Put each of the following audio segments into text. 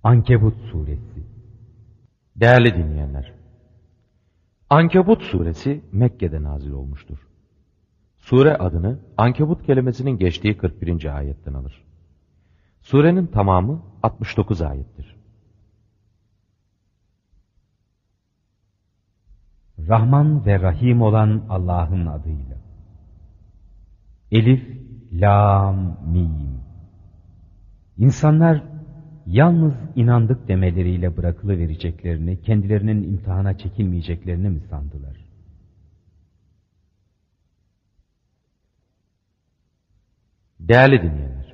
Ankebut Suresi. Değerli dinleyenler, Ankebut suresi Mekke'de nazil olmuştur. Sure adını Ankebut kelimesinin geçtiği 41. ayetten alır. Surenin tamamı 69 ayettir. Rahman ve Rahim olan Allah'ın adıyla. Elif, Lam, Mim. İnsanlar yalnız inandık demeleriyle bırakılıvereceklerini, kendilerinin imtihana çekilmeyeceklerini mi sandılar? Değerli dinleyenler,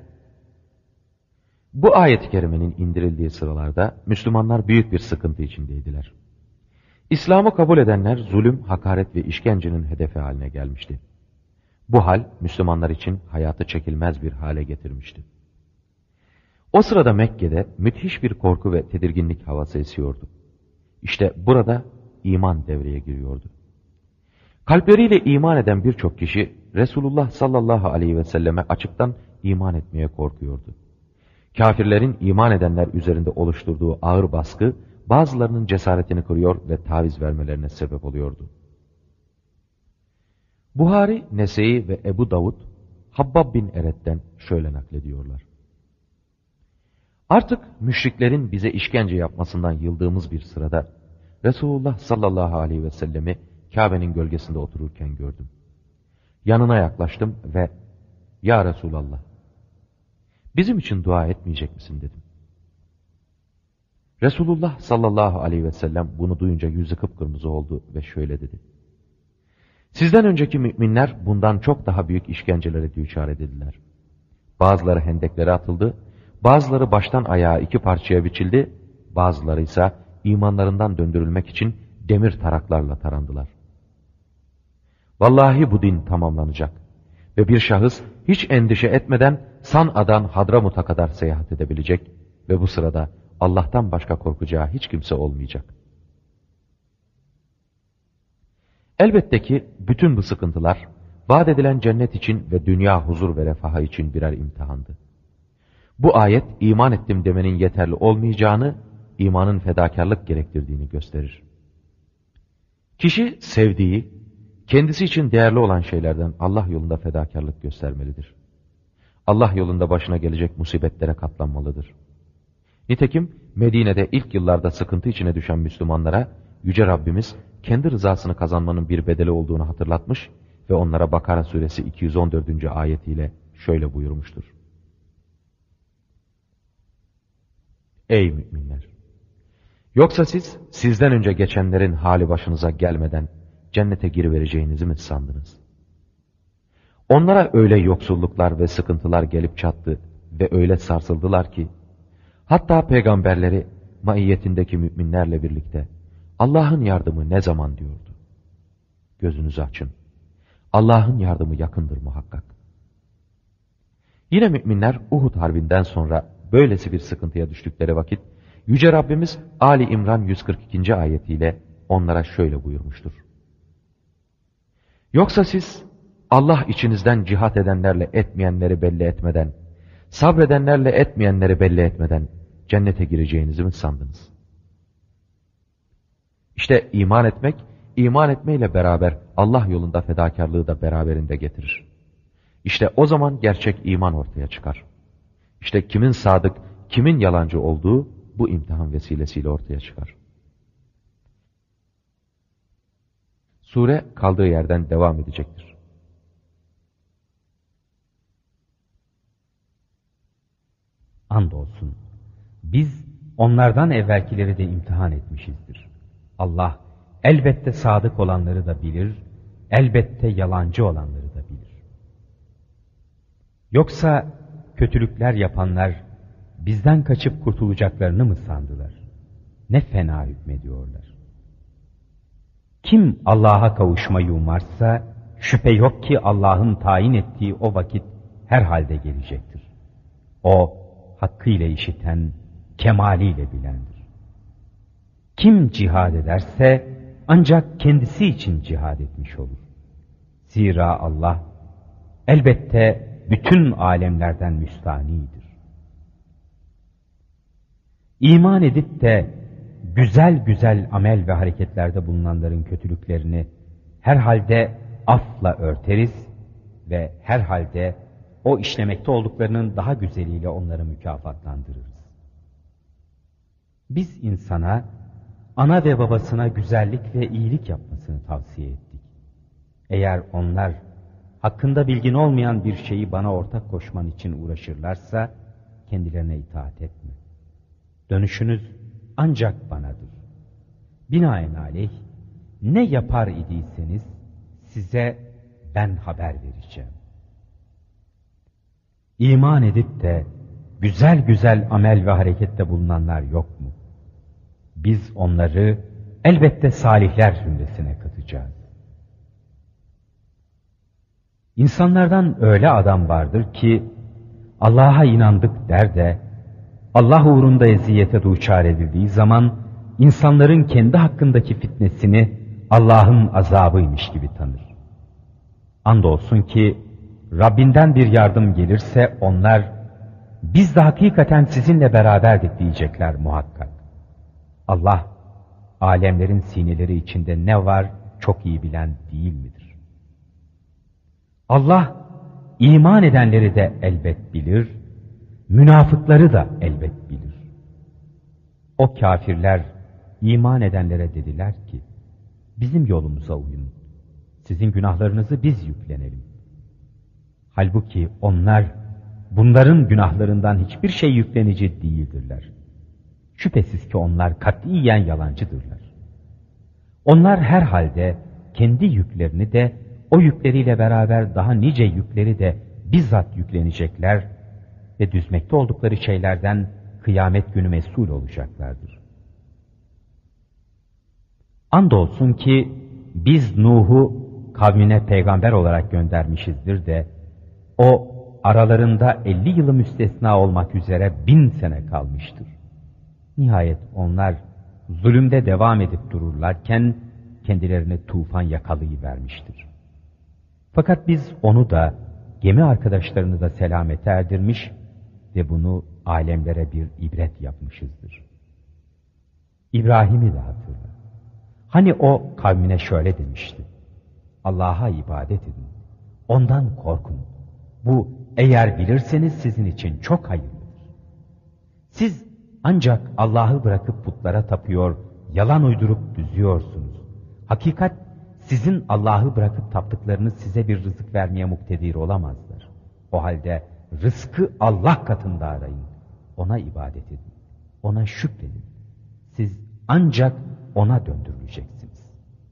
bu ayet-i kerimenin indirildiği sıralarda Müslümanlar büyük bir sıkıntı içindeydiler. İslam'ı kabul edenler zulüm, hakaret ve işkencenin hedefi haline gelmişti. Bu hal Müslümanlar için hayatı çekilmez bir hale getirmişti. O sırada Mekke'de müthiş bir korku ve tedirginlik havası esiyordu. İşte burada iman devreye giriyordu. Kalpleriyle iman eden birçok kişi Resulullah sallallahu aleyhi ve selleme açıktan iman etmeye korkuyordu. Kafirlerin iman edenler üzerinde oluşturduğu ağır baskı bazılarının cesaretini kırıyor ve taviz vermelerine sebep oluyordu. Buhari, Nese'yi ve Ebu Davud, Habbab bin Eret'ten şöyle naklediyorlar. Artık müşriklerin bize işkence yapmasından yıldığımız bir sırada Resulullah sallallahu aleyhi ve sellemi Kabe'nin gölgesinde otururken gördüm. Yanına yaklaştım ve "Ya Resulallah, bizim için dua etmeyecek misin?" dedim. Resulullah sallallahu aleyhi ve sellem bunu duyunca yüzü kıpkırmızı oldu ve şöyle dedi. Sizden önceki müminler bundan çok daha büyük işkencelere düçar edildiler. Bazıları hendeklere atıldı, bazıları baştan ayağa iki parçaya biçildi, bazıları ise imanlarından döndürülmek için demir taraklarla tarandılar. Vallahi bu din tamamlanacak ve bir şahıs hiç endişe etmeden San'a'dan Hadramut'a kadar seyahat edebilecek ve bu sırada Allah'tan başka korkacağı hiç kimse olmayacak. Elbette ki bütün bu sıkıntılar vaat edilen cennet için ve dünya huzur ve refahı için birer imtihandı. Bu ayet iman ettim demenin yeterli olmayacağını, imanın fedakarlık gerektirdiğini gösterir. Kişi sevdiği, kendisi için değerli olan şeylerden Allah yolunda fedakarlık göstermelidir. Allah yolunda başına gelecek musibetlere katlanmalıdır. Nitekim Medine'de ilk yıllarda sıkıntı içine düşen Müslümanlara Yüce Rabbimiz kendi rızasını kazanmanın bir bedeli olduğunu hatırlatmış ve onlara Bakara suresi 214. ayetiyle şöyle buyurmuştur. Ey müminler! Yoksa siz sizden önce geçenlerin hali başınıza gelmeden cennete girivereceğinizi mi sandınız? Onlara öyle yoksulluklar ve sıkıntılar gelip çattı ve öyle sarsıldılar ki, hatta peygamberleri maiyetindeki müminlerle birlikte Allah'ın yardımı ne zaman diyordu. Gözünüzü açın. Allah'ın yardımı yakındır muhakkak. Yine müminler Uhud harbinden sonra böylesi bir sıkıntıya düştükleri vakit Yüce Rabbimiz Ali İmran 142. ayetiyle onlara şöyle buyurmuştur. Yoksa siz Allah içinizden cihat edenlerle etmeyenleri belli etmeden, sabredenlerle etmeyenleri belli etmeden cennete gireceğinizi mi sandınız? İşte iman etmek, iman etmeyle beraber Allah yolunda fedakarlığı da beraberinde getirir. İşte o zaman gerçek iman ortaya çıkar. İşte kimin sadık, kimin yalancı olduğu bu imtihan vesilesiyle ortaya çıkar. Sure kaldığı yerden devam edecektir. Andolsun biz onlardan evvelkileri de imtihan etmişizdir. Allah elbette sadık olanları da bilir, elbette yalancı olanları da bilir. Yoksa kötülükler yapanlar bizden kaçıp kurtulacaklarını mı sandılar? Ne fena hükmediyorlar. Kim Allah'a kavuşmayı umarsa şüphe yok ki Allah'ın tayin ettiği o vakit herhalde gelecektir. O hakkıyla işiten, kemaliyle bilendir. Kim cihad ederse ancak kendisi için cihad etmiş olur. Zira Allah elbette bütün alemlerden müstanidir. İman edip de güzel güzel amel ve hareketlerde bulunanların kötülüklerini herhalde afla örteriz ve herhalde o işlemekte olduklarının daha güzeliyle onları mükafatlandırırız. Biz insana, ana ve babasına güzellik ve iyilik yapmasını tavsiye ettik. Eğer onlar hakkında bilgin olmayan bir şeyi bana ortak koşman için uğraşırlarsa kendilerine itaat etme. Dönüşünüz ancak banadır. Binaenaleyh ne yapar idiyseniz size ben haber vereceğim. İman edip de güzel güzel amel ve harekette bulunanlar yok mu? Biz onları elbette salihler zümresine katacağız. İnsanlardan öyle adam vardır ki Allah'a inandık der de Allah uğrunda eziyete duçar edildiği zaman insanların kendi hakkındaki fitnesini Allah'ın azabıymış gibi tanır. Andolsun ki Rabbinden bir yardım gelirse onlar biz de hakikaten sizinle beraberdik diyecekler muhakkak. Allah alemlerin sineleri içinde ne var çok iyi bilen değil midir? Allah iman edenleri de elbet bilir, münafıkları da elbet bilir. O kafirler iman edenlere dediler ki, bizim yolumuza uyun, sizin günahlarınızı biz yüklenelim. Halbuki onlar bunların günahlarından hiçbir şey yüklenici değildirler. Şüphesiz ki onlar katiyen yalancıdırlar. Onlar herhalde kendi yüklerini de o yükleriyle beraber daha nice yükleri de bizzat yüklenecekler ve düzmekte oldukları şeylerden kıyamet günü mesul olacaklardır. Andolsun ki biz Nuh'u kavmine peygamber olarak göndermişizdir de o aralarında 50 yılı müstesna olmak üzere 1000 sene kalmıştır. Nihayet onlar zulümde devam edip dururlarken kendilerine tufan yakalayıvermiştir. Fakat biz onu da gemi arkadaşlarını da selamete erdirmiş ve bunu alemlere bir ibret yapmışızdır. İbrahim'i de hatırla. Hani o kavmine şöyle demişti: Allah'a ibadet edin, ondan korkun. Bu eğer bilirseniz sizin için çok hayırlıdır. Siz ancak Allah'ı bırakıp putlara tapıyor, yalan uydurup düzüyorsunuz. Hakikat sizin Allah'ı bırakıp taptıklarınız size bir rızık vermeye muktedir olamazlar. O halde rızkı Allah katında arayın. Ona ibadet edin. Ona şükredin. Siz ancak ona döndürüleceksiniz.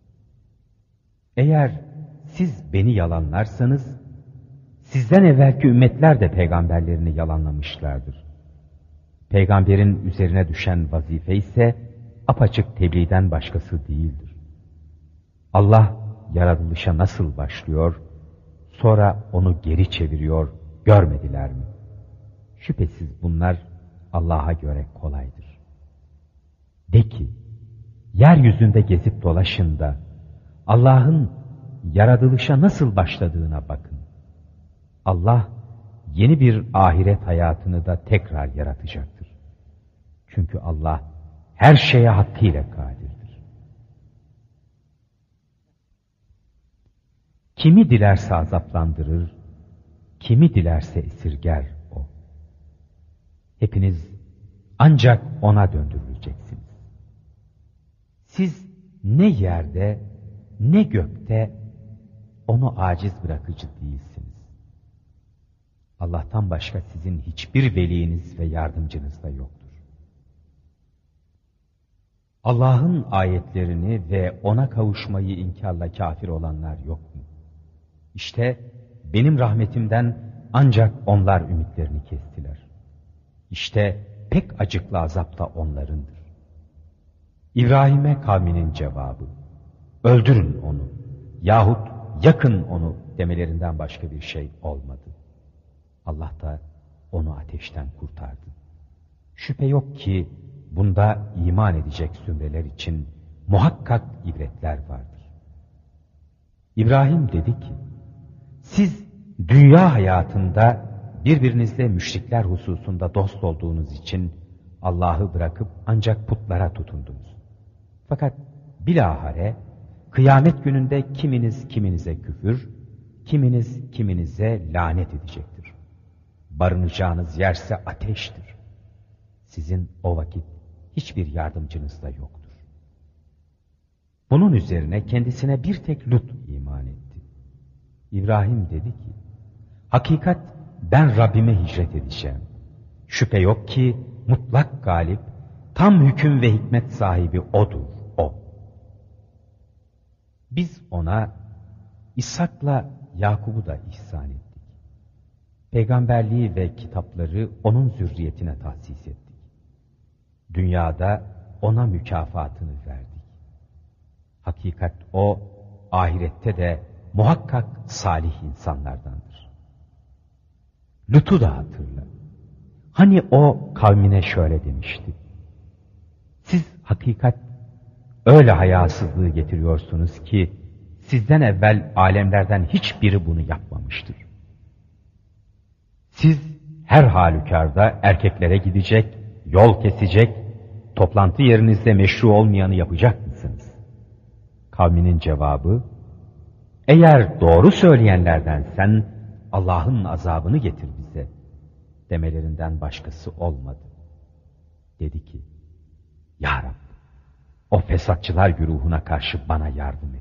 Eğer siz beni yalanlarsanız, sizden evvelki ümmetler de peygamberlerini yalanlamışlardır. Peygamberin üzerine düşen vazife ise apaçık tebliğden başkası değildir. Allah yaratılışa nasıl başlıyor, sonra onu geri çeviriyor, görmediler mi? Şüphesiz bunlar Allah'a göre kolaydır. De ki, yeryüzünde gezip dolaşın da Allah'ın yaratılışa nasıl başladığına bakın. Allah yeni bir ahiret hayatını da tekrar yaratacaktır. Çünkü Allah her şeye hakkıyla kadirdir. Kimi dilerse azaplandırır, kimi dilerse esirger o. Hepiniz ancak ona döndürüleceksiniz. Siz ne yerde ne gökte onu aciz bırakıcı değilsiniz. Allah'tan başka sizin hiçbir veliniz ve yardımcınız da yoktur. Allah'ın ayetlerini ve ona kavuşmayı inkarla kafir olanlar yok mu? İşte benim rahmetimden ancak onlar ümitlerini kestiler. İşte pek acıklı azap da onlarındır. İbrahim'e kavminin cevabı, öldürün onu yahut yakın onu demelerinden başka bir şey olmadı. Allah da onu ateşten kurtardı. Şüphe yok ki bunda iman edecek zümreler için muhakkak ibretler vardır. İbrahim dedi ki, siz dünya hayatında birbirinizle müşrikler hususunda dost olduğunuz için Allah'ı bırakıp ancak putlara tutundunuz. Fakat bilahare kıyamet gününde kiminiz kiminize küfür, kiminiz kiminize lanet edecektir. Barınacağınız yerse ateştir. Sizin o vakit hiçbir yardımcınız da yoktur. Bunun üzerine kendisine bir tek Lut iman etti. İbrahim dedi ki, hakikat ben Rabbime hicret edeceğim. Şüphe yok ki mutlak galip, tam hüküm ve hikmet sahibi O'dur, O. Biz ona İshak'la Yakub'u da ihsan ettik. Peygamberliği ve kitapları onun zürriyetine tahsis ettik. Dünyada ona mükafatını verdik. Hakikat o, ahirette de muhakkak salih insanlardandır. Lut'u da hatırla. Hani o kavmine şöyle demişti. Siz hakikat öyle hayasızlığı getiriyorsunuz ki sizden evvel alemlerden hiçbiri bunu yapmamıştır. Siz her halükarda erkeklere gidecek, yol kesecek, toplantı yerinizde meşru olmayanı yapacak mısınız? Kavminin cevabı, eğer doğru söyleyenlerdensen Allah'ın azabını getir bize demelerinden başkası olmadı. Dedi ki, Ya Rab, o fesatçılar güruhuna karşı bana yardım et.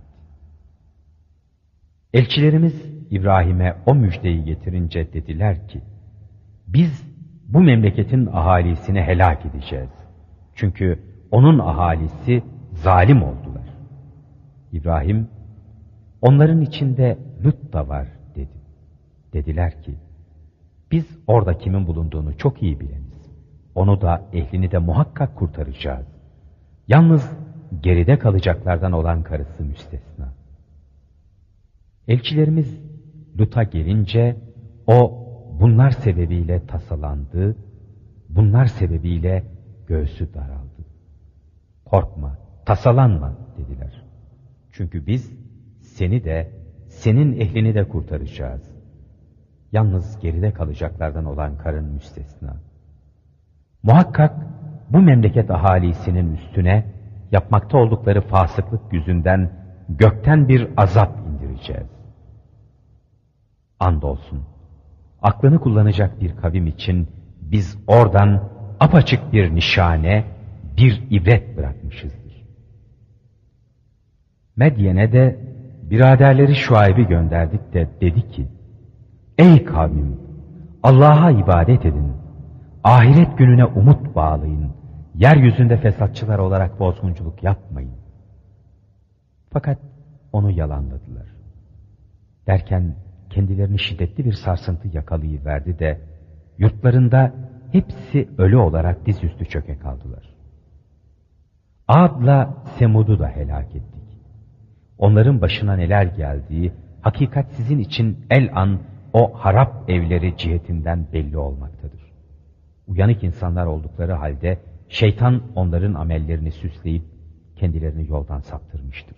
Elçilerimiz İbrahim'e o müjdeyi getirince dediler ki, biz bu memleketin ahalisini helak edeceğiz. Çünkü onun ahalisi zalim oldular. İbrahim, onların içinde Lut da var dedi. Dediler ki, biz orada kimin bulunduğunu çok iyi bileniz. Onu da ehlini de muhakkak kurtaracağız. Yalnız geride kalacaklardan olan karısı müstesna. Elçilerimiz Lut'a gelince o bunlar sebebiyle tasalandı, bunlar sebebiyle göğsü daraldı. Korkma, tasalanma dediler. Çünkü biz seni de senin ehlini de kurtaracağız. Yalnız geride kalacaklardan olan karın müstesna. Muhakkak bu memleket ahalisinin üstüne yapmakta oldukları fasıklık yüzünden gökten bir azap indireceğiz. Andolsun, aklını kullanacak bir kavim için biz oradan apaçık bir nişane, bir ibret bırakmışızdır. Medyen'e de biraderleri Şuayb'i gönderdik de dedi ki, ey kavmim, Allah'a ibadet edin, ahiret gününe umut bağlayın, yeryüzünde fesatçılar olarak bozgunculuk yapmayın. Fakat onu yalanladılar. Derken kendilerini şiddetli bir sarsıntı yakalayıverdi de yurtlarında hepsi ölü olarak dizüstü çöke kaldılar. Ad'la Semud'u da helak ettik. Onların başına neler geldiği hakikat sizin için el-an o harap evleri cihetinden belli olmaktadır. Uyanık insanlar oldukları halde şeytan onların amellerini süsleyip kendilerini yoldan saptırmıştır.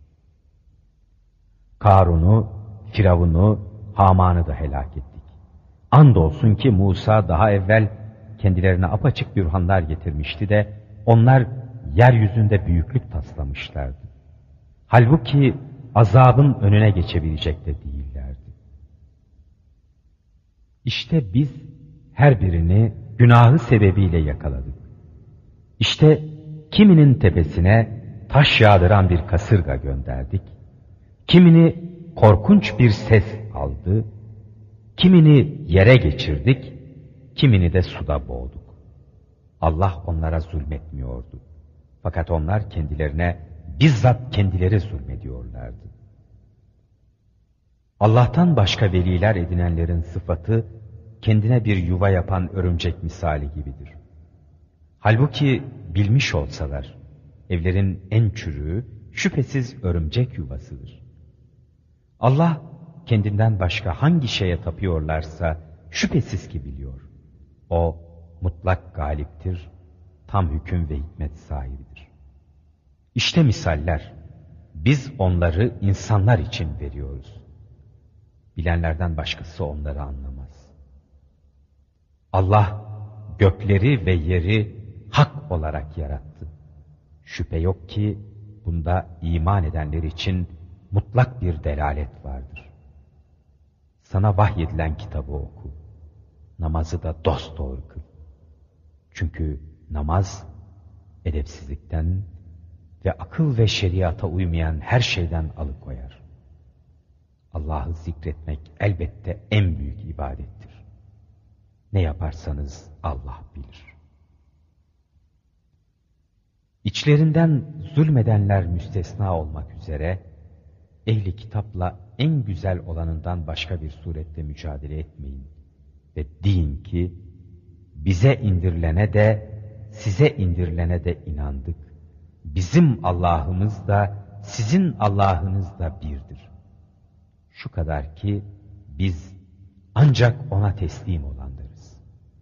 Karun'u, Firavun'u, Haman'ı da helak ettik. Andolsun ki Musa daha evvel kendilerine apaçık bürhanlar getirmişti de onlar yeryüzünde büyüklük taslamışlardı. Halbuki azabın önüne geçebilecek de değillerdi. İşte biz her birini günahı sebebiyle yakaladık. İşte kiminin tepesine taş yağdıran bir kasırga gönderdik. Kimini korkunç bir ses aldı. Kimini yere geçirdik. Kimini de suda boğduk. Allah onlara zulmetmiyordu. Fakat onlar kendilerine bizzat kendileri zulmediyorlardı. Allah'tan başka veliler edinenlerin sıfatı kendine bir yuva yapan örümcek misali gibidir. Halbuki bilmiş olsalar evlerin en çürüğü şüphesiz örümcek yuvasıdır. Allah kendinden başka hangi şeye tapıyorlarsa şüphesiz ki biliyor. O mutlak galiptir, tam hüküm ve hikmet sahibidir. İşte misaller, biz onları insanlar için veriyoruz. Bilenlerden başkası onları anlamaz. Allah gökleri ve yeri hak olarak yarattı. Şüphe yok ki bunda iman edenler için mutlak bir delalet vardır. Sana vahyedilen kitabı oku. Namazı da dosdoğru kıl. Çünkü namaz edepsizlikten ve akıl ve şeriata uymayan her şeyden alıkoyar. Allah'ı zikretmek elbette en büyük ibadettir. Ne yaparsanız Allah bilir. İçlerinden zulmedenler müstesna olmak üzere, ehli kitapla en güzel olanından başka bir surette mücadele etmeyin. Ve deyin ki, bize indirilene de, size indirilene de inandık. Bizim Allah'ımız da, sizin Allah'ınız da birdir. Şu kadar ki, biz ancak ona teslim olanlarız.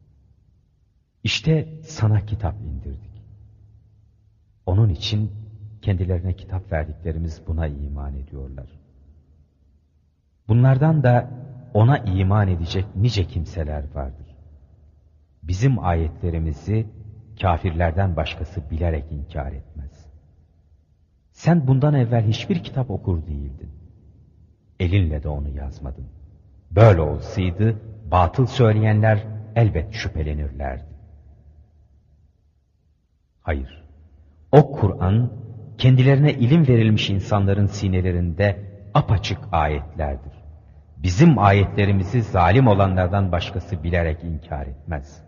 İşte sana kitap indirdik. Onun için kendilerine kitap verdiklerimiz buna iman ediyorlar. Bunlardan da ona iman edecek nice kimseler vardır. Bizim ayetlerimizi kafirlerden başkası bilerek inkar etmez. Sen bundan evvel hiçbir kitap okur değildin. Elinle de onu yazmadın. Böyle olsaydı batıl söyleyenler elbet şüphelenirlerdi. Hayır, o Kur'an kendilerine ilim verilmiş insanların sinelerinde apaçık ayetlerdir. Bizim ayetlerimizi zalim olanlardan başkası bilerek inkar etmez.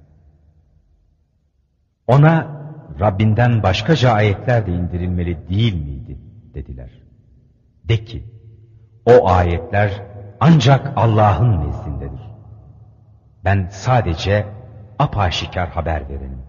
Ona Rabbinden başkaca ayetler de indirilmeli değil miydi dediler. De ki, o ayetler ancak Allah'ın nezdindedir. Ben sadece apaşikar haber verenim.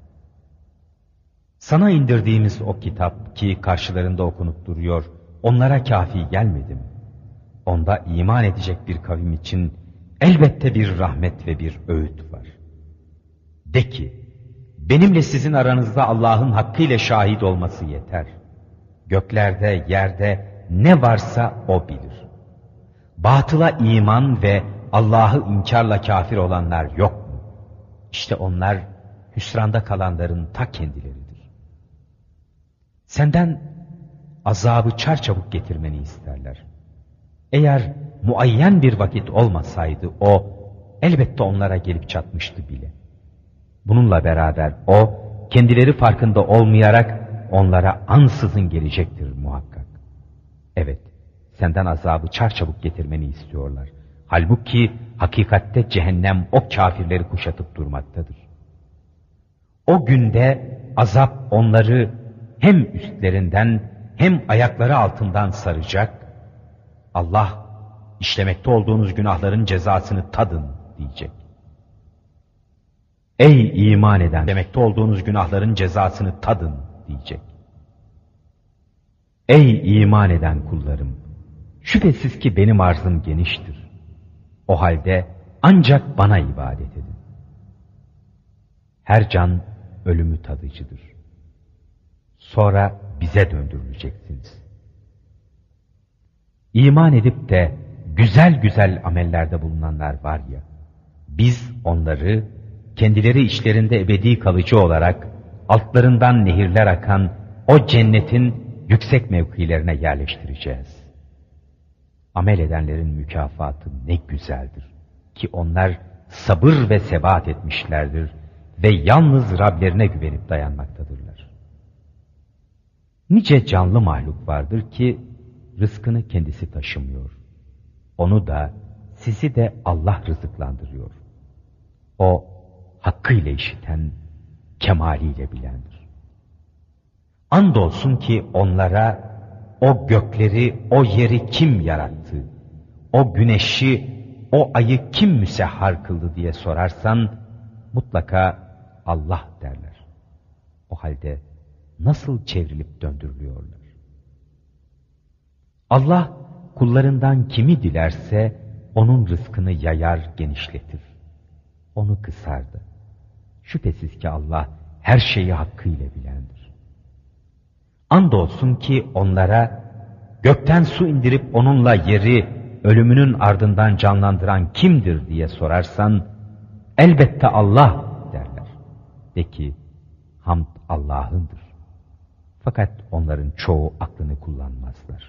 Sana indirdiğimiz o kitap ki karşılarında okunup duruyor, onlara kafi gelmedi mi? Onda iman edecek bir kavim için elbette bir rahmet ve bir öğüt var. De ki, benimle sizin aranızda Allah'ın hakkıyla şahit olması yeter. Göklerde, yerde ne varsa O bilir. Batıla iman ve Allah'ı inkarla kafir olanlar yok mu? İşte onlar hüsranda kalanların ta kendileridir. Senden azabı çarçabuk getirmeni isterler. Eğer muayyen bir vakit olmasaydı o, elbette onlara gelip çatmıştı bile. Bununla beraber o, kendileri farkında olmayarak onlara ansızın gelecektir muhakkak. Evet, senden azabı çarçabuk getirmeni istiyorlar. Halbuki hakikatte cehennem o kafirleri kuşatıp durmaktadır. O günde azap onları hem üstlerinden hem ayakları altından saracak. Allah, işlemekte olduğunuz günahların cezasını tadın diyecek. Ey iman eden, işlemekte olduğunuz günahların cezasını tadın diyecek. Ey iman eden kullarım, şüphesiz ki benim arzım geniştir. O halde ancak bana ibadet edin. Her can ölümü tadıcıdır. Sonra bize döndürüleceksiniz. İman edip de güzel güzel amellerde bulunanlar var ya, biz onları kendileri içlerinde ebedi kalıcı olarak altlarından nehirler akan o cennetin yüksek mevkilerine yerleştireceğiz. Amel edenlerin mükafatı ne güzeldir ki onlar sabır ve sebat etmişlerdir ve yalnız Rablerine güvenip dayanmaktadırlar. Nice canlı mahluk vardır ki rızkını kendisi taşımıyor. Onu da sizi de Allah rızıklandırıyor. O hakkıyla işiten, kemaliyle bilendir. Andolsun ki onlara o gökleri, o yeri kim yarattı? O güneşi, o ayı kim müsehhar kıldı diye sorarsan mutlaka Allah derler. O halde nasıl çevrilip döndürülüyorlar? Allah kullarından kimi dilerse onun rızkını yayar, genişletir. Onu kısardı. Şüphesiz ki Allah her şeyi hakkıyla bilendir. Andolsun ki onlara gökten su indirip onunla yeri ölümünün ardından canlandıran kimdir diye sorarsan elbette Allah derler. De ki Hamd Allah'ındır. Fakat onların çoğu aklını kullanmazlar.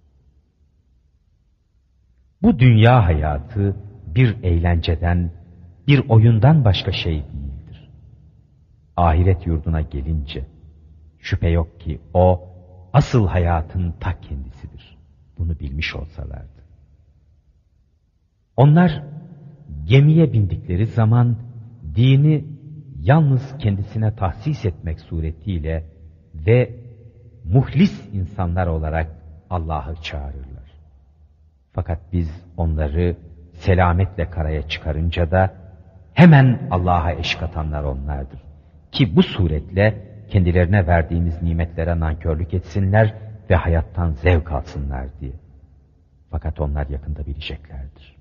Bu dünya hayatı bir eğlenceden, bir oyundan başka şey değildir. Ahiret yurduna gelince, şüphe yok ki o, asıl hayatın ta kendisidir. Bunu bilmiş olsalardı. Onlar, gemiye bindikleri zaman, dini yalnız kendisine tahsis etmek suretiyle ve muhlis insanlar olarak Allah'ı çağırırlar. Fakat biz onları selametle karaya çıkarınca da hemen Allah'a eş katanlar onlardır. Ki bu suretle kendilerine verdiğimiz nimetlere nankörlük etsinler ve hayattan zevk alsınlar diye. Fakat onlar yakında bileceklerdir.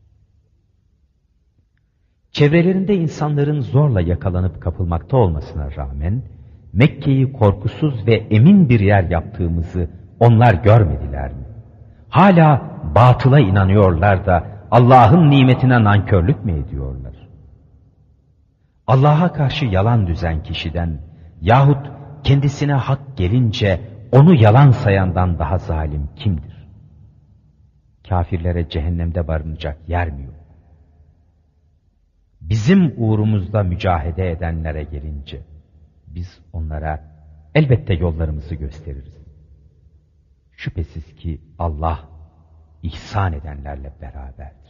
Çevrelerinde insanların zorla yakalanıp kapılmakta olmasına rağmen Mekke'yi korkusuz ve emin bir yer yaptığımızı onlar görmediler mi? Hala batıla inanıyorlar da Allah'ın nimetine nankörlük mü ediyorlar? Allah'a karşı yalan düzen kişiden yahut kendisine hak gelince onu yalan sayandan daha zalim kimdir? Kafirlere cehennemde barınacak yer mi yok? Bizim uğrumuzda mücahede edenlere gelince biz onlara elbette yollarımızı gösteririz. Şüphesiz ki Allah ihsan edenlerle beraber.